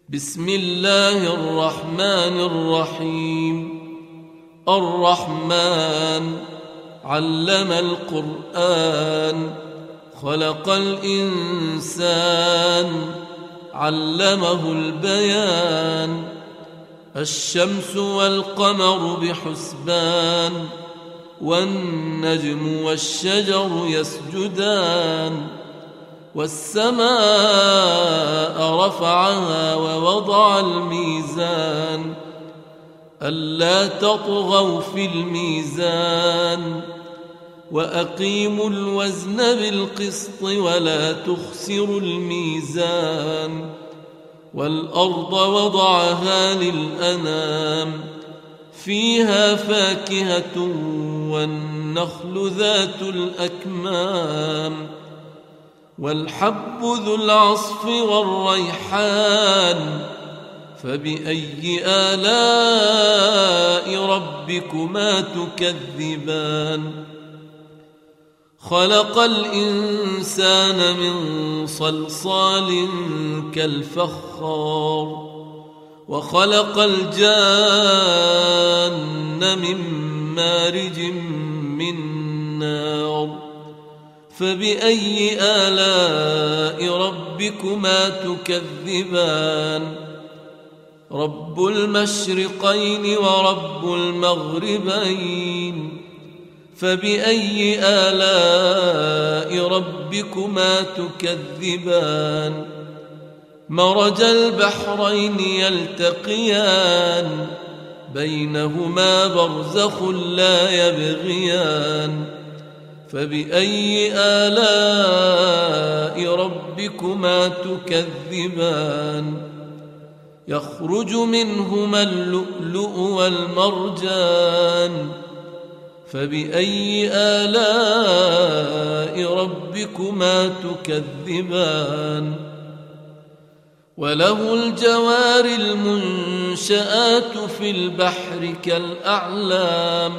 بسم الله الرحمن الرحيم. الرحمن علم القرآن، خلق الإنسان، علمه البيان. الشمس والقمر بحسبان، والنجم والشجر يسجدان. والسماء رفعها ووضع الميزان، ألا تطغوا في الميزان، وأقيموا الوزن بالقسط ولا تخسروا الميزان. والأرض وضعها للأنام، فيها فاكهة والنخل ذات الأكمام، والحب ذو العصف والريحان. فبأي آلاء ربكما تكذبان؟ خلق الإنسان من صلصال كالفخار، وخلق الجان من مارج من نار. فبأي آلاء ربكما تكذبان؟ رب المشرقين ورب المغربين. فبأي آلاء ربكما تكذبان؟ مرج البحرين يلتقيان، بينهما برزخ لا يبغيان. فبأي آلاء ربكما تكذبان؟ يخرج منهما اللؤلؤ والمرجان. فبأي آلاء ربكما تكذبان؟ وله الجوار المنشآت في البحر كالأعلام.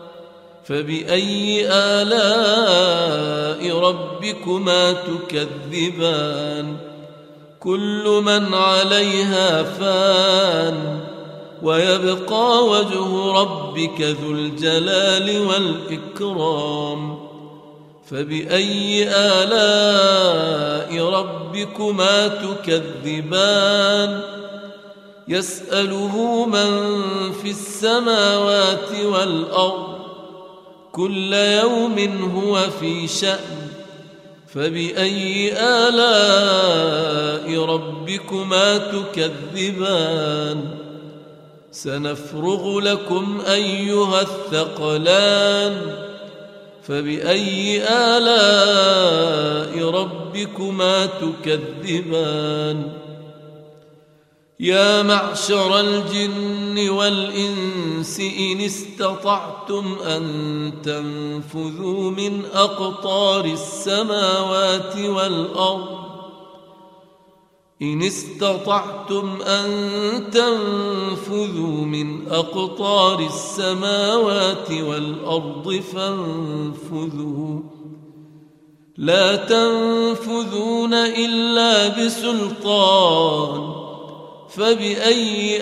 فبأي آلاء ربكما تكذبان؟ كل من عليها فان، ويبقى وجه ربك ذو الجلال والإكرام. فبأي آلاء ربكما تكذبان؟ يسأله من في السماوات والأرض، كل يوم هو في شأن. فبأي آلاء ربكما تكذبان؟ سنفرغ لكم أيها الثقلان. فبأي آلاء ربكما تكذبان؟ يا معشر الجن والإنس إن استطعتم أن تنفذوا من أقطار السماوات والأرض، إن استطعتم أن تنفذوا من أقطار السماوات والأرض فانفذوا، لا تنفذون إلا بسلطان. فبأي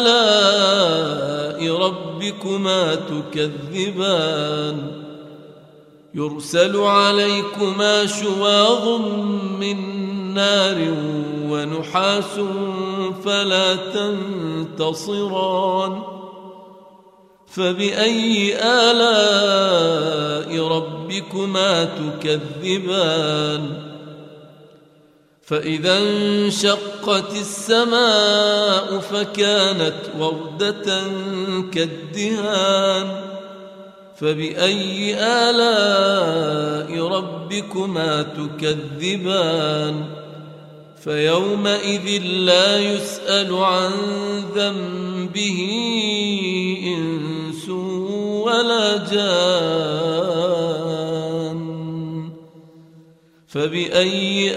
آلاء ربكما تكذبان؟ يرسل عليكما شواظ من نار ونحاس فلا تنتصران. فبأي آلاء ربكما تكذبان؟ فإذا انشقت السماء فكانت وردة كالدهان. فبأي آلاء ربكما تكذبان؟ فيومئذ لا يسأل عن ذنبه إنس ولا جان. فبأي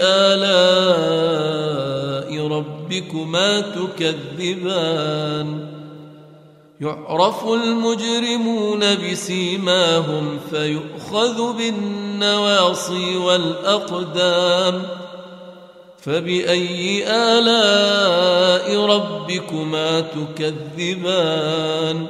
آلاء ربكما تكذبان؟ يعرف المجرمون بسيماهم فيؤخذ بالنواصي والأقدام. فبأي آلاء ربكما تكذبان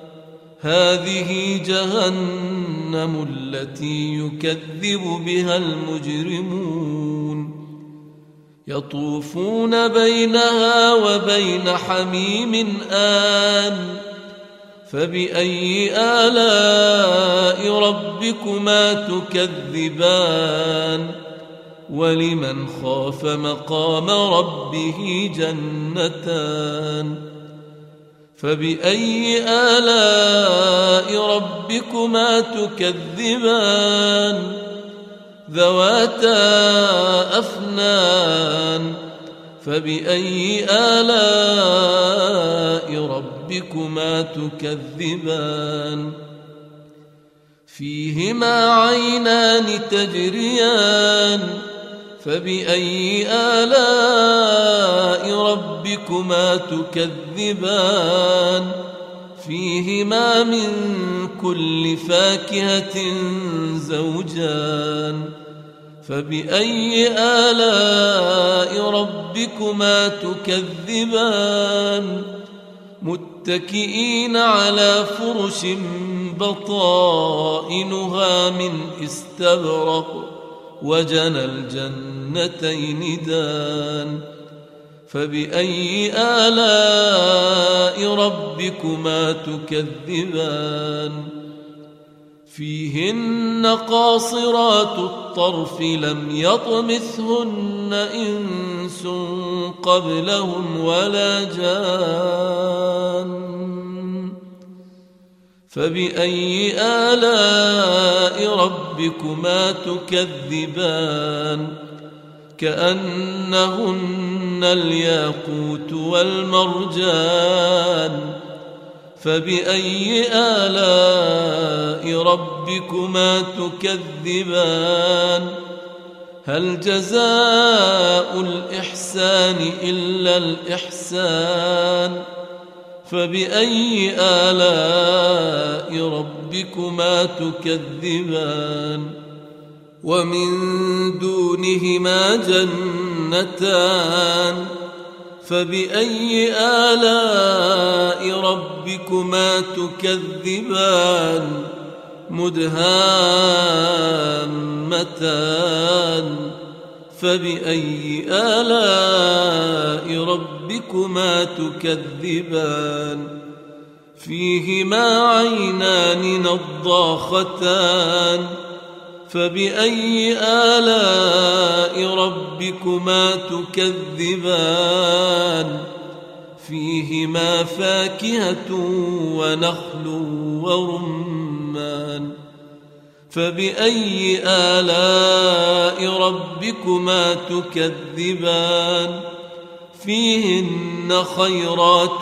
هذه جهنم التي يكذب بها المجرمون يطوفون بينها وبين حميم آن فبأي آلاء ربكما تكذبان ولمن خاف مقام ربه جنتان فبأي آلاء ربكما تكذبان ذواتا أفنان فبأي آلاء ربكما تكذبان فيهما عينان تجريان فبأي آلاء ربكما تكذبان فيهما من كل فاكهة زوجان فبأي آلاء ربكما تكذبان متكئين على فرش بطائنها من استبرق وجنى الجنتين دان فبأي آلاء ربكما تكذبان فيهن قاصرات الطرف لم يطمثهن إنس قبلهم ولا جان فبأي آلاء ربكما تكذبان كأنهن الياقوت والمرجان فبأي آلاء ربكما تكذبان هل جزاء الإحسان إلا الإحسان فبأي آلاء ربكما تكذبان ومن دونهما جنتان فبأي آلاء ربكما تكذبان مدهامتان فبأي آلاء ربكما تكذبان فيهما عينان نضاختان فبأي آلاء ربكما تكذبان فيهما فاكهة ونخل ورمان فبأي آلاء ربكما تكذبان فيهن خيرات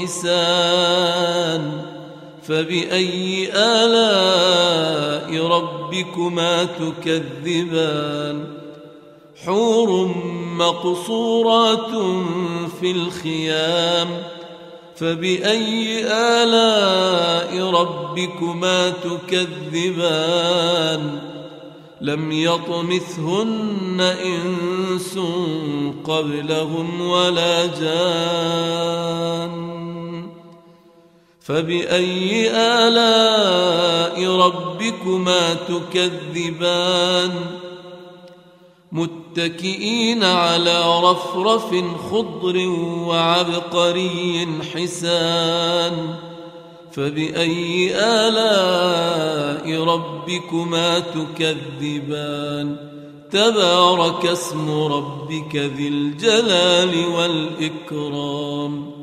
حسان فبأي آلاء ربكما تكذبان حور مقصورات في الخيام فبأي آلاء ربكما تكذبان لم يطمثهن إنس قبلهم ولا جان فبأي آلاء ربكما تكذبان متكئين على رفرف خضر وعبقري حسان فبأي آلاء ربكما تكذبان تبارك اسم ربك ذي الجلال والإكرام